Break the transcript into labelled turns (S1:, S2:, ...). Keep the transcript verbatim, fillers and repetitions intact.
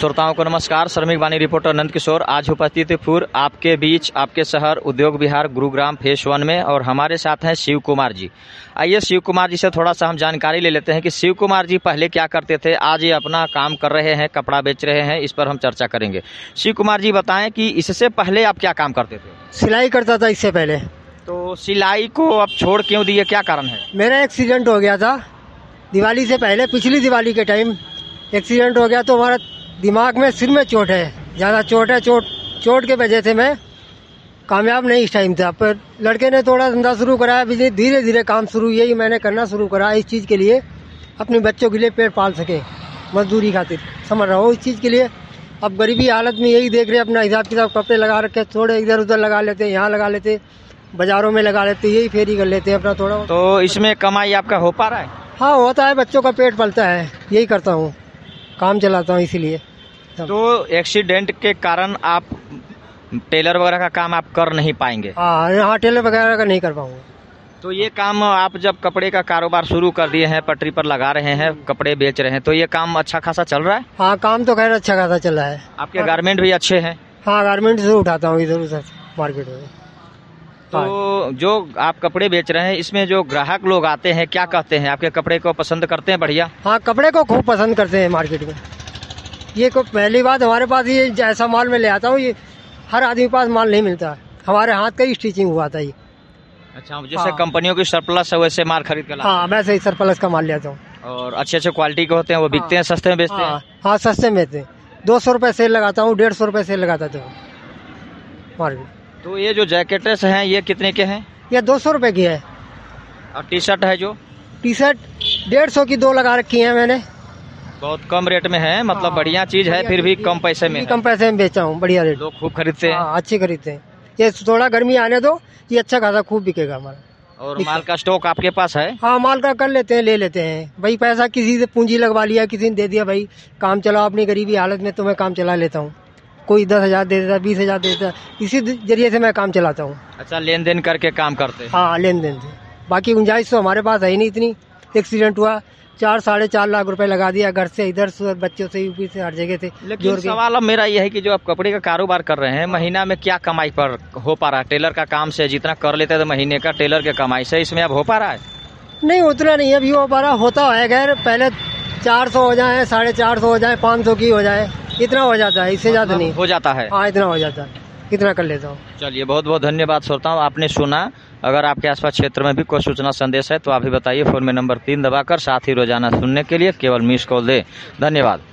S1: श्रोताओं को नमस्कार। श्रमिक वाणी रिपोर्टर नंद किशोर आज उपस्थित पूर्व आपके बीच आपके शहर उद्योग विहार गुरुग्राम फेस वन में, और हमारे साथ हैं शिव कुमार जी। आइए शिव कुमार जी से थोड़ा सा हम जानकारी ले लेते हैं कि शिव कुमार जी पहले क्या करते थे, आज ये अपना काम कर रहे हैं, कपड़ा बेच रहे हैं, इस पर हम चर्चा करेंगे। शिव कुमार जी बताएं कि इससे पहले आप क्या काम करते थे?
S2: सिलाई करता था इससे पहले।
S1: तो सिलाई को अब छोड़ क्यों दिए, क्या कारण है?
S2: मेरा एक्सीडेंट हो गया था दिवाली से पहले, पिछली दिवाली के टाइम एक्सीडेंट हो गया। तो हमारा दिमाग में सिर में चोट है, ज़्यादा चोट है। चोट चोट के वजह से मैं कामयाब नहीं इस टाइम था। पर लड़के ने थोड़ा धंधा शुरू कराया, धीरे धीरे काम शुरू, यही मैंने करना शुरू करा इस चीज़ के लिए, अपने बच्चों के लिए पेट पाल सके, मजदूरी खातिर समझ रहा हूँ इस चीज़ के लिए। अब गरीबी हालत में यही देख रहे, अपना हिसाब किताब कपड़े लगा रखे, थोड़े इधर उधर लगा लेते, यहाँ लगा लेते, बाजारों में लगा लेते, यही फेरी कर लेते हैं अपना थोड़ा।
S1: तो इसमें कमाई आपका हो पा रहा है?
S2: हाँ होता है, बच्चों का पेट पलता है, यही करता हूँ, काम चलाता हूँ इसीलिए।
S1: तो एक्सीडेंट के कारण आप टेलर वगैरह का काम आप कर नहीं पाएंगे?
S2: हाँ यहाँ टेलर वगैरह का नहीं कर पाऊंगा।
S1: तो ये काम आप जब कपड़े का कारोबार शुरू कर दिए हैं, पटरी पर लगा रहे हैं, कपड़े बेच रहे हैं, तो ये काम अच्छा खासा चल रहा है?
S2: हाँ काम तो खैर अच्छा खासा चल रहा है।
S1: आपके गारमेंट भी अच्छे हैं?
S2: हाँ गारमेंट से उठाता हूँ इधर उधर मार्केट में।
S1: तो जो आप कपड़े बेच रहे हैं, इसमें जो ग्राहक लोग आते हैं क्या कहते हैं, आपके कपड़े को पसंद करते हैं? बढ़िया।
S2: हाँ कपड़े को खूब पसंद करते हैं मार्केट में। ये को पहली बात हमारे पास ये जैसा माल मैं ले आता हूँ, ये हर आदमी के पास माल नहीं मिलता, हमारे हाथ का ही स्टिचिंग हुआ था ये।
S1: अच्छा, जैसे हाँ। कंपनियों की सरप्लस है वैसे माल खरीद कर?
S2: हाँ मैं सही सरप्लस का माल लेता हूँ।
S1: और अच्छे अच्छे क्वालिटी के होते हैं, वो बिकते हैं, सस्ते में बेचते हैं?
S2: हाँ सस्ते में बेचते हैं। दो सौ रुपये सेल लगाता हूँ, डेढ़ सौ रुपये सेल लगाता था मार्केट।
S1: तो ये जो जैकेट्स हैं ये कितने के हैं?
S2: ये दो सौ रुपये की है।
S1: और टी शर्ट है जो?
S2: टी शर्ट डेढ़ सौ की दो लगा रखी है मैंने।
S1: बहुत कम रेट में है, मतलब बढ़िया चीज है, फिर भी कम पैसे में?
S2: कम पैसे में बेचा हूँ, बढ़िया रेट।
S1: लोग खूब खरीदते हैं?
S2: अच्छे खरीदते हैं। ये थोड़ा गर्मी आने दो, ये अच्छा खासा खूब बिकेगा हमारा।
S1: और माल का स्टॉक आपके पास है?
S2: हाँ माल का कर लेते हैं, ले लेते हैं भाई। पैसा किसी से पूंजी लगवा लिया, किसी ने दे दिया, भाई काम चलाओ, अपनी गरीबी हालत में तो मैं काम चला लेता हूँ। कोई दस हजार दे देता, बीस हजार दे देता, इसी जरिए से मैं काम चलाता हूँ।
S1: अच्छा, लेन देन करके काम करते हैं?
S2: हाँ लेन देन से, बाकी गुंजाइश तो हमारे पास है ही नहीं इतनी। एक्सीडेंट हुआ, चार साढ़े चार लाख रुपए लगा दिया, घर से इधर से, बच्चों से, यूपी से, हर जगह से।
S1: लेकिन सवाल अब मेरा यह है कि जो आप कपड़े का कारोबार कर रहे हैं, महीना में क्या कमाई पर हो पा रहा है? टेलर का काम से जितना कर लेते थे महीने का टेलर के कमाई से, इसमें अब हो पा रहा है?
S2: नहीं उतना नहीं अभी हो पा रहा, होता है खैर। पहले चार सौ हो जाए, साढ़े चार सौ हो जाए, पाँच सौ की हो जाए, इतना हो जाता है, इससे ज्यादा नहीं
S1: हो जाता है।
S2: हाँ इतना हो जाता है, इतना कर लेता हूँ।
S1: चलिए, बहुत बहुत धन्यवाद श्रोताओं, आपने सुना। अगर आपके आसपास क्षेत्र में भी कोई सूचना संदेश है तो आप भी बताइए। फोन में नंबर तीन दबाकर, साथ ही रोजाना सुनने के लिए केवल मिस कॉल दे। धन्यवाद।